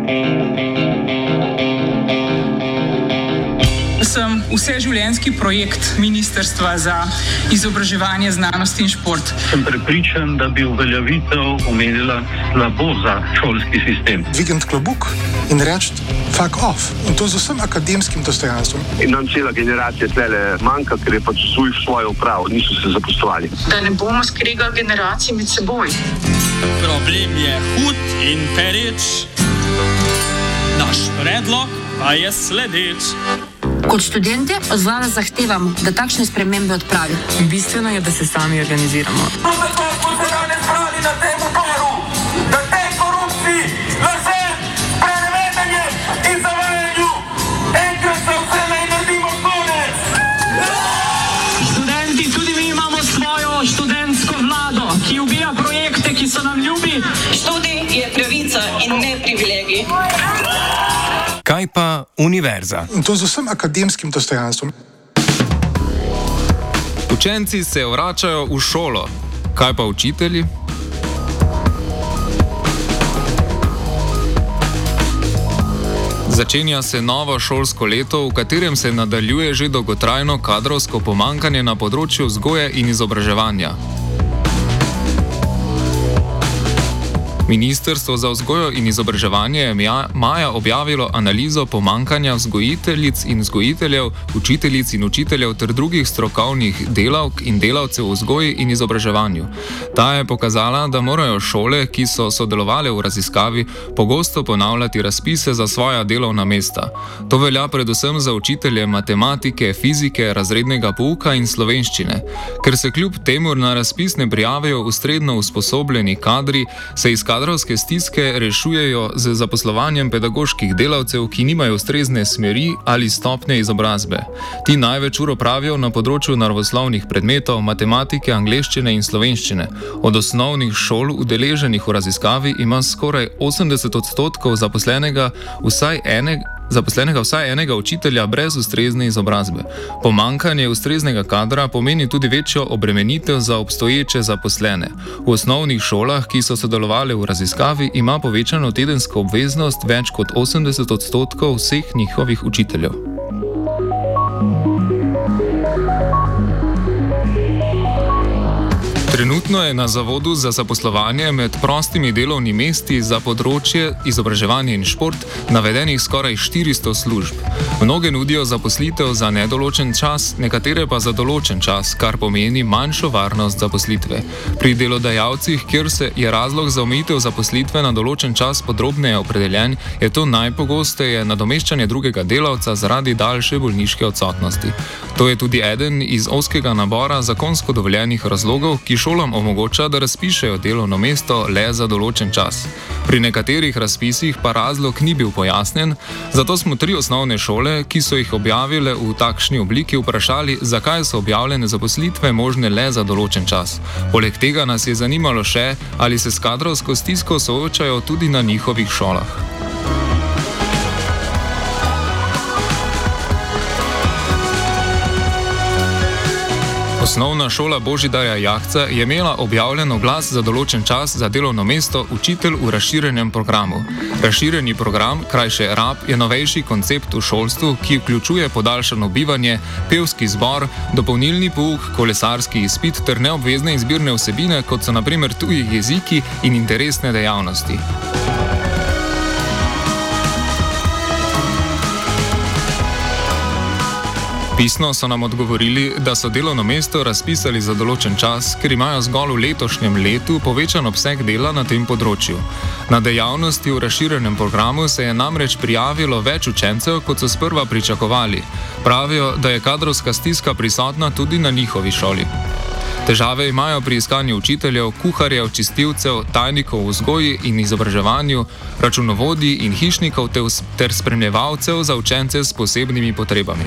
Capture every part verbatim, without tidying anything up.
Sem vseživljenjski projekt Ministrstva za izobraževanje, znanost in šport. Sem prepričan, da bi uveljavitev omenila slabo za šolski sistem. Dvigniti klobuk in reči fuck off. In to z vsem akademskim dostojanstvom. In nam cela generacija tlele manjka, ker je pač svoj svojo upravo, niso se zaposlovali. Da ne bomo skregali generacij med seboj. Problem je hud in pereč, naš predlog pa je sledeč. Kot študente od vlade zahtevamo, da takšne spremembe odpravi. Bistveno je, da se sami organiziramo. Zato smo se danes zbrali na tem uporu, da tej korupciji, lažem, sprenevedanju in zavajanju enkrat za vse naj naredimo konec. Študenti, tudi mi imamo svojo študentsko vlado, ki ubija projekte, ki so nam ljubi. Študij je pravica in ne privilegij. Kaj pa univerza? In to z vsem akademskim dostojanstvom. Učenci se vračajo v šolo. Kaj pa učitelji? Začenja se novo šolsko leto, v katerem se nadaljuje že dolgotrajno kadrovsko pomanjkanje na področju vzgoje in izobraževanja. Ministrstvo za vzgojo in izobraževanje je maja objavilo analizo pomanjkanja vzgojiteljic in vzgojiteljev, učiteljic in učiteljev ter drugih strokovnih delavk in delavcev v vzgoji in izobraževanju. Ta je pokazala, da morajo šole, ki so sodelovale v raziskavi, pogosto ponavljati razpise za svoja delovna mesta. To velja predvsem za učitelje matematike, fizike, razrednega pouka in slovenščine. Ker se kljub temu na razpis ne prijavijo ustredno usposobljeni kadri, se iz kadrovske stiske rešujejo z zaposlovanjem pedagoških delavcev, ki nimajo ustrezne smeri ali stopnje izobrazbe. Ti največ ur opravijo na področju naravoslovnih predmetov, matematike, angleščine in slovenščine. Od osnovnih šol udeleženih v raziskavi ima skoraj osemdeset odstotkov zaposlenega vsaj enega Zaposlenega vsaj enega učitelja brez ustrezne izobrazbe. Pomanjkanje ustreznega kadra pomeni tudi večjo obremenitev za obstoječe zaposlene. V osnovnih šolah, ki so sodelovali v raziskavi, ima povečano tedensko obveznost več kot osemdeset odstotkov vseh njihovih učiteljev. Trenutno je na Zavodu za zaposlovanje med prostimi delovnimi mesti za področje izobraževanja in šport navedenih skoraj štiristo služb. Mnoge nudijo zaposlitev za nedoločen čas, nekatere pa za določen čas, kar pomeni manjšo varnost zaposlitve. Pri delodajalcih, kjer se je razlog za omejitev zaposlitve na določen čas podrobneje opredeljen, je to najpogosteje nadomeščanje drugega delavca zaradi daljše bolniške odsotnosti. To je tudi eden iz ozkega nabora zakonsko dovoljenih razlogov, ki šolam omogoča, da razpišejo delovno mesto le za določen čas. Pri nekaterih razpisih pa razlog ni bil pojasnjen, zato smo tri osnovne šole, ki so jih objavile v takšni obliki, vprašali, zakaj so objavljene zaposlitve možne le za določen čas. Poleg tega nas je zanimalo še, ali se s kadrovsko stisko soočajo tudi na njihovih šolah. Osnovna šola Božidarja Jahca je imela objavljen oglas za določen čas za delovno mesto učitelj v razširjenem programu. Razširjeni program, krajše R A P, je novejši koncept v šolstvu, ki vključuje podaljšano bivanje, pevski zbor, dopolnilni pouk, kolesarski izpit ter neobvezne izbirne vsebine, kot so na primer tuji jeziki in interesne dejavnosti. Pisno so nam odgovorili, da so delovno mesto razpisali za določen čas, ker imajo zgolj v letošnjem letu povečan obseg dela na tem področju. Na dejavnosti v razširjenem programu se je namreč prijavilo več učencev, kot so sprva pričakovali. Pravijo, da je kadrovska stiska prisotna tudi na njihovi šoli. Težave imajo pri iskanju učiteljev, kuharjev, čistilcev, tajnikov v vzgoji in izobraževanju, računovodij in hišnikov ter spremljevalcev za učence s posebnimi potrebami.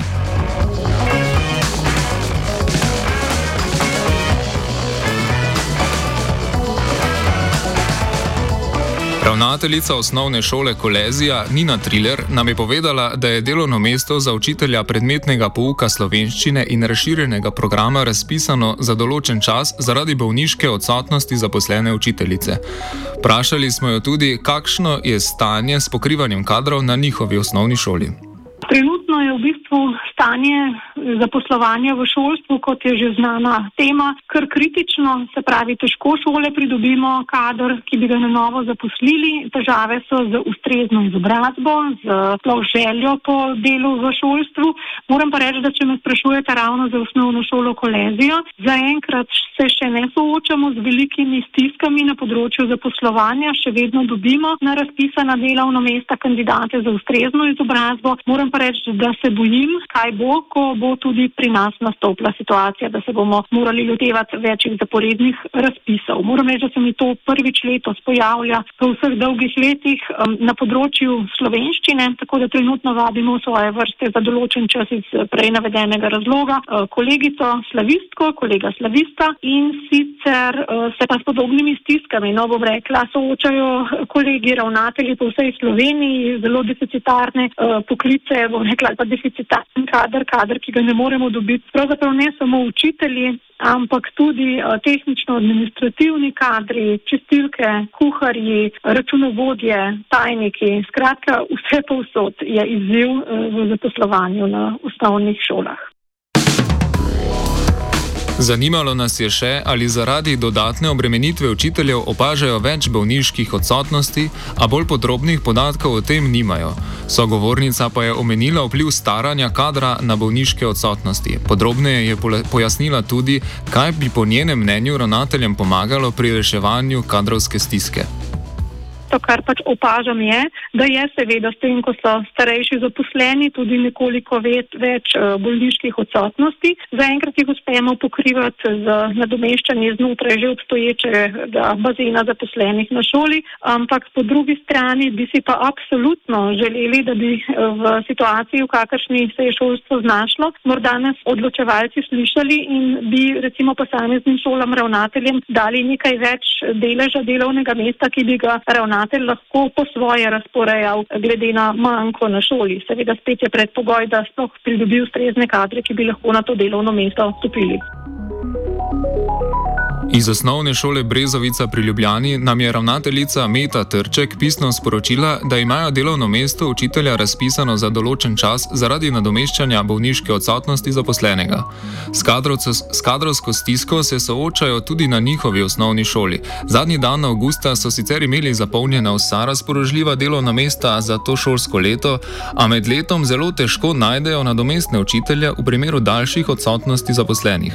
Prav Ravnateljica osnovne šole Kolezija Nina Triler nam je povedala, da je delovno mesto za učitelja predmetnega pouka slovenščine in razširjenega programa razpisano za določen čas zaradi bolniške odsotnosti zaposlene učiteljice. Vprašali smo jo tudi, kakšno je stanje s pokrivanjem kadrov na njihovi osnovni šoli. Trenutno je v bistvu stanje zaposlovanja v šolstvu, kot je že znana tema, kar kritično, se pravi, težko šole pridobimo kader, ki bi ga na novo zaposlili. Težave so z ustrezno izobrazbo, z sploh željo po delu v šolstvu. Moram pa reči, da če me sprašujete ravno za osnovno šolo Kolezijo, zaenkrat se še ne soočamo z velikimi stiskami na področju zaposlovanja, še vedno dobimo na razpisana delovna mesta kandidate za ustrezno izobrazbo. Moram pa reči, da se bojim, kaj bo, ko bo tudi pri nas nastopila situacija, da se bomo morali lotevati večjih zaporednih razpisov. Moram reči, da se mi to prvič letos pojavlja po vseh dolgih letih um, na področju slovenščine, tako da trenutno vabimo svoje vrste za določen čas iz prej navedenega razloga uh, kolegico slavistko, kolega slavista in sicer uh, se pa s podobnimi stiskami, no bom rekla, soočajo kolegi ravnatelji po vsej Sloveniji, zelo deficitarne uh, poklice, bom rekla, pa deficitarni kader, kader, ki ga ne moremo dobiti. Pravzaprav ne samo učitelji, ampak tudi uh, tehnično-administrativni kadri, čistilke, kuharji, računovodje, tajniki. Skratka, vse povsod je izziv uh, v zaposlovanju na osnovnih šolah. Zanimalo nas je še, ali zaradi dodatne obremenitve učiteljev opažajo več bolniških odsotnosti, a bolj podrobnih podatkov o tem nimajo. Sogovornica pa je omenila vpliv staranja kadra na bolniške odsotnosti. Podrobneje je pojasnila tudi, kaj bi po njenem mnenju ravnateljem pomagalo pri reševanju kadrovske stiske. To, kar pač opažam, je, da je seveda s tem, ko so starejši zaposleni, tudi nekoliko več, več bolniških odsotnosti. Zaenkrat jih uspemo pokrivati z nadomeščanje znotraj že obstoječega bazena zaposlenih na šoli, ampak po drugi strani bi si pa absolutno želeli, da bi v situaciji, v kakršni se je šolstvo znašlo, morda nas odločevalci slišali in bi recimo posameznim šolam ravnateljem dali nekaj več deleža delovnega mesta, ki bi ga ravnatelj lahko po svoje razporejal glede na manko na šoli. Seveda spet je predpogoj, da sploh pridobi ustrezne kadre, ki bi lahko na to delovno mesto vstopili. Iz osnovne šole Brezovica pri Ljubljani nam je ravnateljica Meta Trček pisno sporočila, da imajo delovno mesto učitelja razpisano za določen čas zaradi nadomeščanja bolniške odsotnosti zaposlenega. S, kadrovco, s kadrovsko stisko se soočajo tudi na njihovi osnovni šoli. Zadnji dan avgusta so sicer imeli zapolnjena vsa razpoložljiva delovna mesta za to šolsko leto, a med letom zelo težko najdejo nadomestne učitelje v primeru daljših odsotnosti zaposlenih.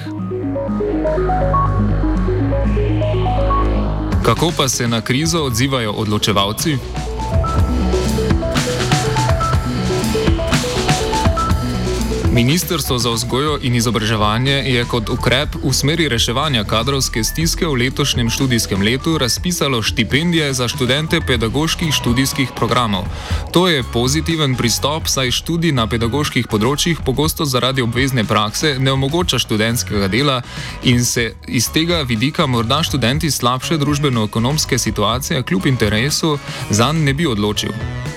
Kako pa se na krizo odzivajo odločevalci? Ministrstvo za vzgojo in izobraževanje je kot ukrep v smeri reševanja kadrovske stiske v letošnjem študijskem letu razpisalo štipendije za študente pedagoških študijskih programov. To je pozitiven pristop, saj študij na pedagoških področjih pogosto zaradi obvezne prakse ne omogoča študentskega dela in se iz tega vidika morda študenti slabše družbeno-ekonomske situacije kljub interesu zanj ne bi odločil.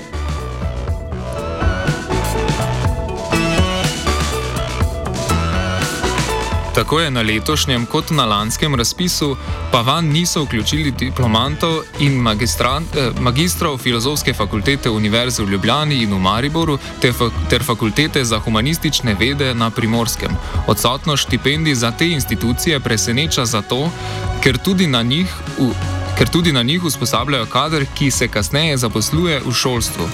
Tako je na letošnjem kot na lanskem razpisu pa vanj niso vključili diplomantov in magistrov Filozofske fakultete Univerze v Ljubljani in v Mariboru ter Fakultete za humanistične vede na Primorskem. Odsotnost štipendij za te institucije preseneča zato, ker tudi na njih, ker tudi na njih usposabljajo kader, ki se kasneje zaposluje v šolstvu.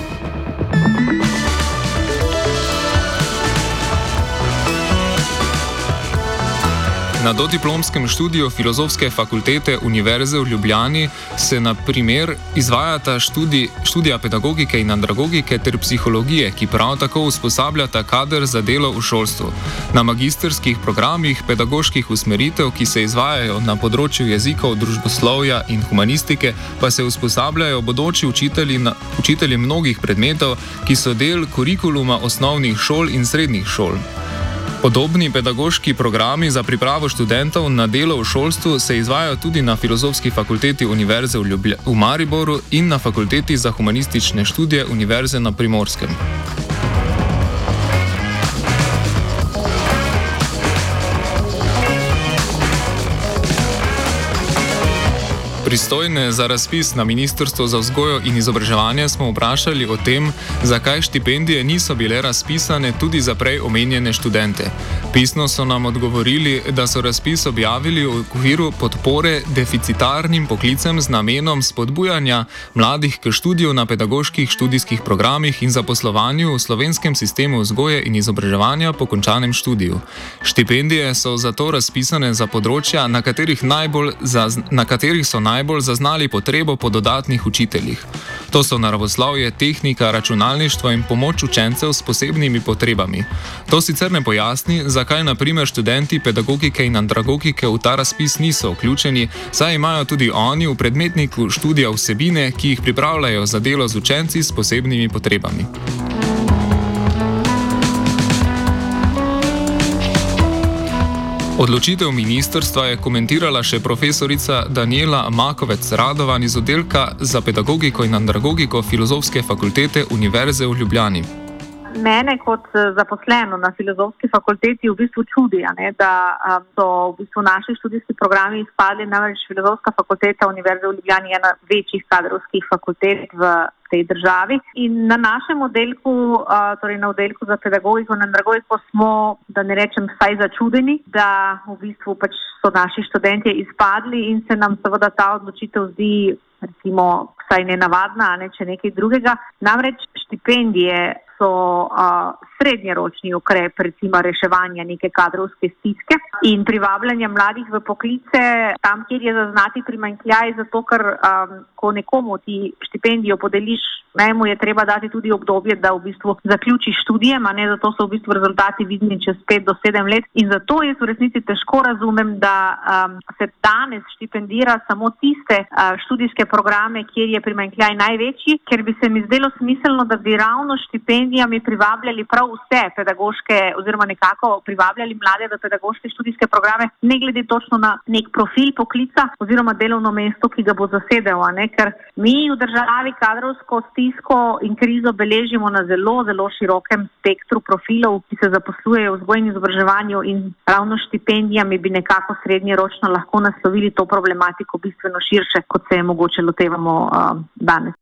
Na dodiplomskem študiju Filozofske fakultete Univerze v Ljubljani se na primer izvajata študij, študija pedagogike in andragogike ter psihologije, ki prav tako usposabljata kader za delo v šolstvu. Na magistrskih programih pedagoških usmeritev, ki se izvajajo na področju jezikov, družboslovja in humanistike, pa se usposabljajo bodoči učitelji, na, učitelji mnogih predmetov, ki so del kurikuluma osnovnih šol in srednjih šol. Podobni pedagoški programi za pripravo študentov na delo v šolstvu se izvajajo tudi na Filozofski fakulteti Univerze v, Ljublja- v Mariboru in na Fakulteti za humanistične študije Univerze na Primorskem. Pristojne za razpis na Ministrstvo za vzgojo in izobraževanje smo vprašali o tem, zakaj štipendije niso bile razpisane tudi za prej omenjene študente. Pisno so nam odgovorili, da so razpis objavili v okviru podpore deficitarnim poklicem z namenom spodbujanja mladih k študiju na pedagoških študijskih programih in zaposlovanju v slovenskem sistemu vzgoje in izobraževanja po končanem študiju. Štipendije so zato razpisane za področja, na katerih, najbolj zaz, na katerih so najbolj najbolj zaznali potrebo po dodatnih učiteljih. To so naravoslovje, tehnika, računalništvo in pomoč učencev s posebnimi potrebami. To sicer ne pojasni, zakaj na primer študenti pedagogike in andragogike v ta razpis niso vključeni, saj imajo tudi oni v predmetniku študija vsebine, ki jih pripravljajo za delo z učenci s posebnimi potrebami. Odločitev ministrstva je komentirala še profesorica Danijela Makovec-Radovan iz oddelka za pedagogiko in andragogiko Filozofske fakultete Univerze v Ljubljani. Mene kot zaposleno na Filozofski fakulteti v bistvu čudi, ne, da um, so v bistvu naši študijski programi izpadli, namreč Filozofska fakulteta Univerze v Ljubljani je ena večjih kadrovskih fakultet v tej državi. In na našem oddelku, uh, torej na oddelku za pedagogiko in andragogiko smo, da ne rečem vsaj začudeni, da v bistvu pač so naši študentje izpadli in se nam seveda ta odločitev zdi recimo vsaj nenavadna, ne, če nekaj drugega. Namreč štipendije so uh, srednjeročni ukrep recimo reševanja neke kadrovske stiske in privabljanja mladih v poklice tam, kjer je zaznati primanjkljaj, zato ker um, ko nekomu ti štipendijo podeliš, ne, mu je treba dati tudi obdobje, da v bistvu zaključi študijem, a ne, zato so v bistvu rezultati vidni čez pet do sedem let in zato jaz v resnici težko razumem, da um, se danes štipendira samo tiste uh, študijske programe, kjer je primanjkljaj največji, ker bi se mi zdelo smiselno, da bi ravno štipendijami privabljali prav vse pedagoške oziroma nekako privabljali mlade v pedagoške študijske programe, ne glede točno na nek profil poklica oziroma delovno mesto, ki ga bo zasedel, a ne, ker mi v državi kadrovsko stisko in krizo beležimo na zelo, zelo širokem spektru profilov, ki se zaposlujejo v vzgoji in izobraževanju in ravno štipendijami bi nekako srednjeročno lahko naslovili to problematiko bistveno širše, kot se je mogoče lotevamo uh, danes.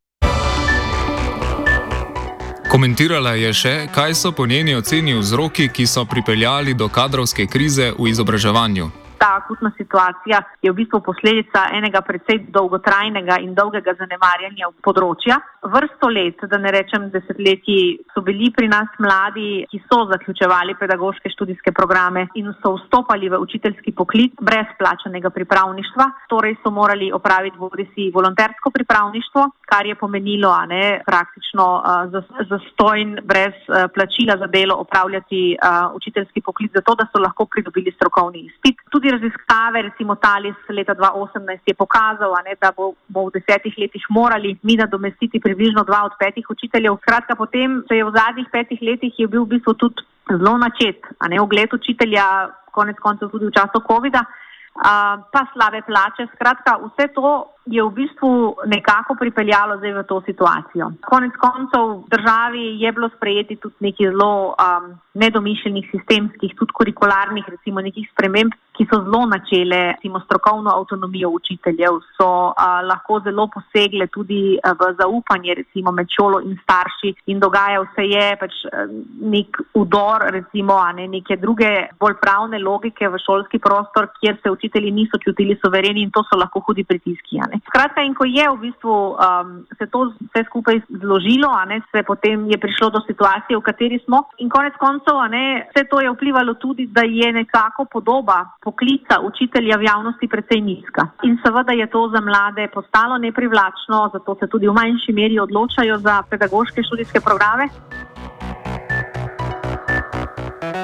Komentirala je še, kaj so po njeni oceni vzroki, ki so pripeljali do kadrovske krize v izobraževanju. Ta akutna situacija je v bistvu posledica enega precej dolgotrajnega in dolgega zanemarjanja področja. Vrsto let, da ne rečem desetletji, so bili pri nas mladi, ki so zaključevali pedagoške študijske programe in so vstopali v učiteljski poklic brez plačanega pripravništva. Torej so morali opraviti bodisi volontersko pripravništvo, kar je pomenilo, a ne, praktično uh, zastojn brez uh, plačila za delo opravljati uh, učiteljski poklic, zato da so lahko pridobili strokovni izpit. Tudi raziskave, recimo Talis leta dva tisoč osemnajst je pokazal, a ne, da bo, bo v desetih letih morali mi nadomestiti približno dva od petih učiteljev. Skratka, potem se je v zadnjih petih letih je bil v bistvu tudi zelo načet, a ne, ugled učitelja, konec koncev tudi v času covida, a, pa slabe plače. Skratka, vse to je v bistvu nekako pripeljalo zdaj v to situacijo. Konec koncev v državi je bilo sprejeti tudi nekaj zelo um, nedomišljenih sistemskih, tudi kurikularnih, recimo nekih sprememb, ki so zelo načele, recimo strokovno avtonomijo učiteljev, so uh, lahko zelo posegle tudi uh, v zaupanje, recimo med šolo in starši in dogajal se je pač uh, nek udor, recimo, a ne, neke druge bolj pravne logike v šolski prostor, kjer se učitelji niso čutili suvereni in to so lahko hudi pritiski, a ne. Skratka, in ko je v bistvu um, se to vse skupaj zložilo, a ne, se potem je prišlo do situacije, v kateri smo in konec koncev, a ne, vse to je vplivalo tudi, da je nekako podoba poklica učitelja v javnosti precej nizka. In seveda je to za mlade postalo neprivlačno, zato se tudi v manjši meri odločajo za pedagoške študijske programe.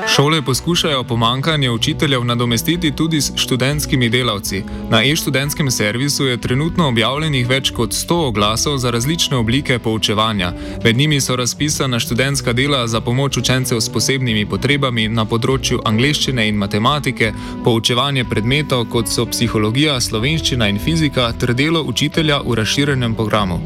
Šole poskušajo pomankanje učiteljev nadomestiti tudi s študentskimi delavci. Na e-študentskem servisu je trenutno objavljenih več kot sto oglasov za različne oblike poučevanja. Med njimi so razpisana študentska dela za pomoč učencev s posebnimi potrebami na področju angleščine in matematike, poučevanje predmetov, kot so psihologija, slovenščina in fizika, ter delo učitelja v razširjenem programu.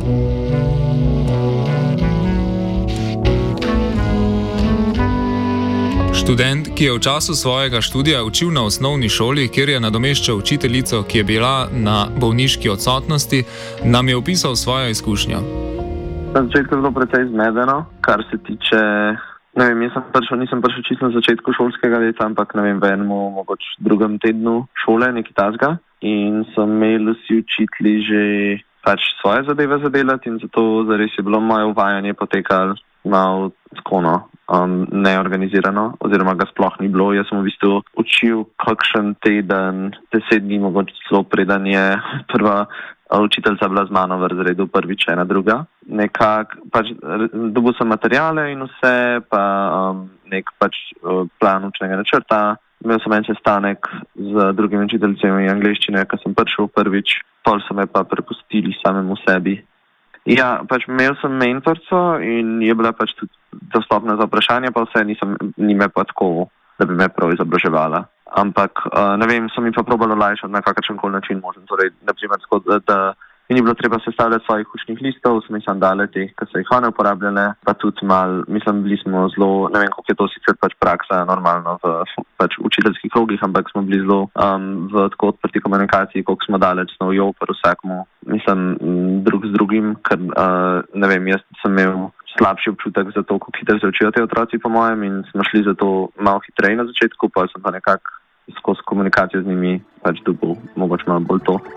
Študent, ki je v času svojega študija učil na osnovni šoli, kjer je nadomeščal učiteljico, ki je bila na bolniški odsotnosti, nam je opisal svojo izkušnjo. Na začetku je bilo precej zmedeno, kar se tiče, ne vem, jaz sem prišel, nisem prišel čisto na začetku šolskega leta, ampak ne vem, v enem, mogoče drugem tednu šole, nekaj tasga, in so imeli vsi učitelji že pač svoje zadeve za delati in zato zares je bilo moje uvajanje potekalo malo skono. Um, neorganizirano, oziroma ga sploh ni bilo. Jaz sem v bistvu učil kakšen teden, deset dni, mogoče celo preden je prva učiteljica bila z mano v razredu, prvič ena druga. Nekako, pač dobil sem materijale in vse, pa um, nek pač plan učnega načrta. Imel sem en sestanek z drugimi učiteljicami angleščine, ko sem prišel prvič, pol so me pa prepustili samemu sebi. Ja, pač imel sem mentorco in je bila pač tudi dostopna za vprašanje, pa vse nisem, ni me pa tako, da bi me prav izobraževala. Ampak, uh, ne vem, sem mi pa probala olajšati na kakršen koli način možen. Torej, naprimer, tako, da, da mi ni bilo treba sestavljati svojih učnih listov, sem jih sandale teh, ki so jih one uporabljale, pa tudi mal, mislim, bili smo zelo, ne vem, koliko je to sicer pač praksa normalno v pač učiteljskih krogih, ampak smo bili zelo um, v tako odprti komunikaciji, koliko smo daleč snovjo per vsakmu, mislim, drug z drugim, ker, uh, ne vem, jaz sem imel slabši občutek za to, kako hitro se učijo te otroci po mojem in smo šli za to malo hitreje na začetku, pa sem pa nekako skozi komunikacijo z njimi pač dobil mogoče malo bolj to.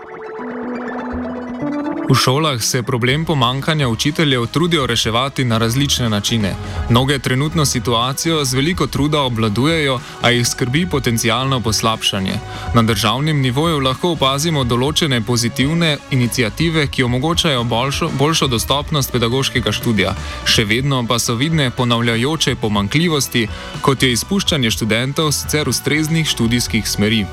V šolah se problem pomankanja učiteljev trudijo reševati na različne načine. Mnoge trenutno situacijo z veliko truda obvladujejo, a jih skrbi potencialno poslabšanje. Na državnem nivoju lahko opazimo določene pozitivne iniciative, ki omogočajo boljšo, boljšo dostopnost pedagoškega študija. Še vedno pa so vidne ponavljajoče pomanjkljivosti, kot je izpuščanje študentov sicer ustreznih študijskih smeri.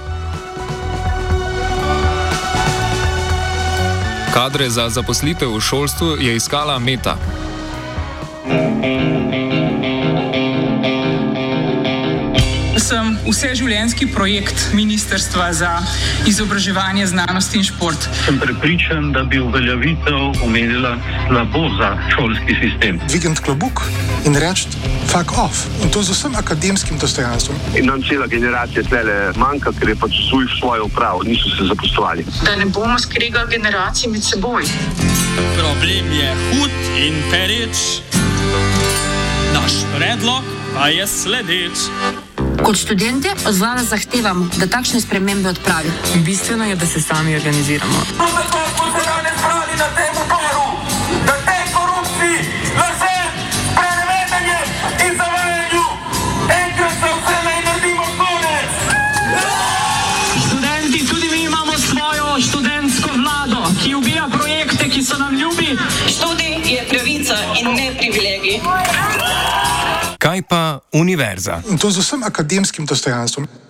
Kadre za zaposlitev v šolstvu je iskala Meta. Sem vseživljenjski projekt Ministrstva za izobraževanje, znanost in šport. Sem prepričan, da bi uveljavitev omenila slabo za šolski sistem. Dvigniti klobuk in reči fuck off. In to z vsem akademskim dostojanstvom. In nam cela generacija tlele manjka, ker je pač svoj svojo upravo, niso se zaposlovali. Da ne bomo skregali generacij med seboj. Problem je hud in pereč. Naš predlog pa je sledeč. Kot študente od vlade zahtevamo, da takšne spremembe odpravi. Bistveno je, da se sami organiziramo. Zato smo se danes zbrali na tem uporu, da tej korupciji, lažem, sprenevedanju in zavajanju enkrat za vselej naredimo konec. Študenti, tudi mi imamo svojo študentsko vlado, ki ubija projekte, ki so nam ljubi. Študij je pravica in ne privilegij. Kaj pa univerza? In to z vsem akademskim dostojanstvom.